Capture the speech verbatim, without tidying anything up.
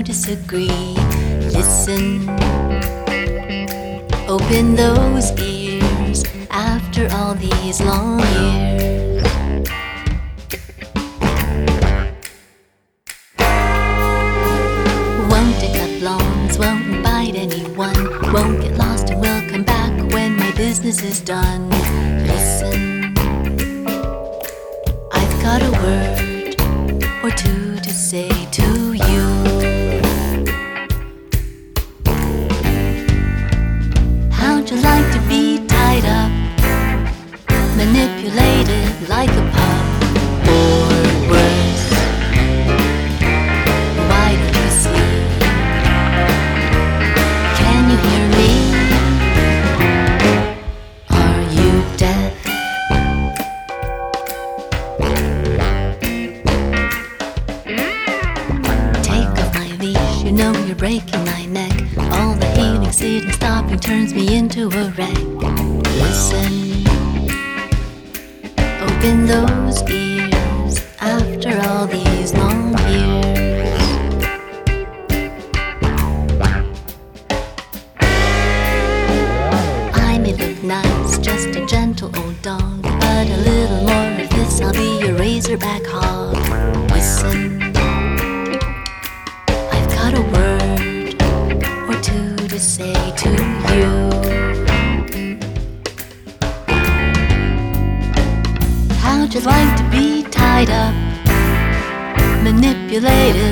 disagree. Listen, open those ears after all these long years. Won't take up lawns, won't bite anyone, won't get lost and will come back when my business is done. Listen, I've got a word or two to say to you. How'd you like to be tied up, manipulated like a pup, or worse? Why don't you see? Can you hear me? Are you deaf? Take off my leash, you know you're breaking my neck. All the healing, sitting, stopping turns me into a wreck. Listen, open those ears after all these long years. I may look nice, just a gentle old dog, but a little more of this, I'll be a razorback hog. Listen, I've got a word or two to say to you. How'd you like to be tied up, manipulated